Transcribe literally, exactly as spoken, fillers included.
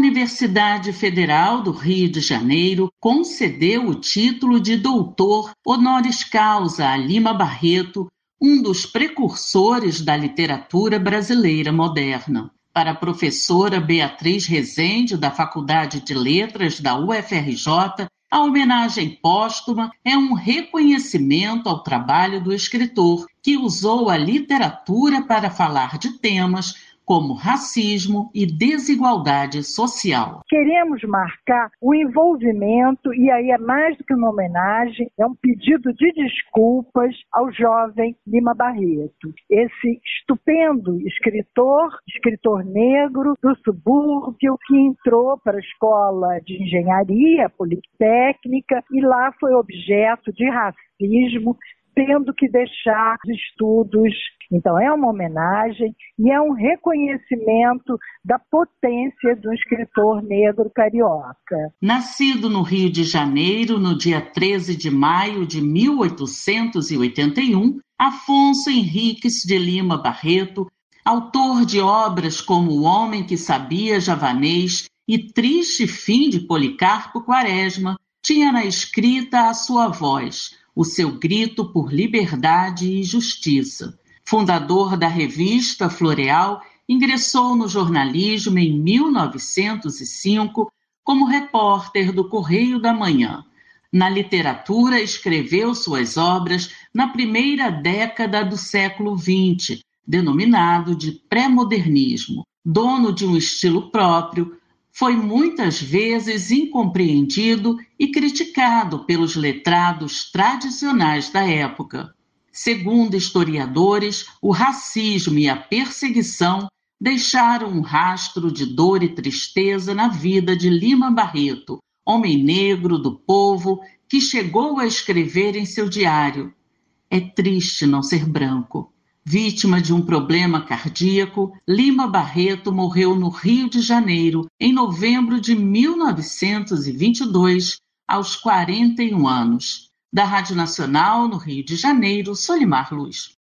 Universidade Federal do Rio de Janeiro concedeu o título de doutor honoris causa a Lima Barreto, um dos precursores da literatura brasileira moderna. Para a professora Beatriz Rezende, da Faculdade de Letras da U F R J, a homenagem póstuma é um reconhecimento ao trabalho do escritor, que usou a literatura para falar de temas como racismo e desigualdade social. Queremos marcar o envolvimento, e aí é mais do que uma homenagem, é um pedido de desculpas ao jovem Lima Barreto. Esse estupendo escritor, escritor negro do subúrbio, que entrou para a escola de engenharia politécnica e lá foi objeto de racismo, tendo que deixar os estudos. Então é uma homenagem e é um reconhecimento da potência do escritor negro carioca. Nascido no Rio de Janeiro no dia treze de maio de mil oitocentos e oitenta e um, Afonso Henriques de Lima Barreto, autor de obras como O Homem que Sabia Javanês e Triste Fim de Policarpo Quaresma, tinha na escrita a sua voz, o seu grito por liberdade e justiça. Fundador da revista Floreal, ingressou no jornalismo em mil novecentos e cinco como repórter do Correio da Manhã. Na literatura, escreveu suas obras na primeira década do século vinte, denominado de pré-modernismo. Dono de um estilo próprio, foi muitas vezes incompreendido e criticado pelos letrados tradicionais da época. Segundo historiadores, o racismo e a perseguição deixaram um rastro de dor e tristeza na vida de Lima Barreto, homem negro do povo que chegou a escrever em seu diário: "É triste não ser branco." Vítima de um problema cardíaco, Lima Barreto morreu no Rio de Janeiro em novembro de mil novecentos e vinte e dois, aos quarenta e um anos. Da Rádio Nacional, no Rio de Janeiro, Solimar Luz.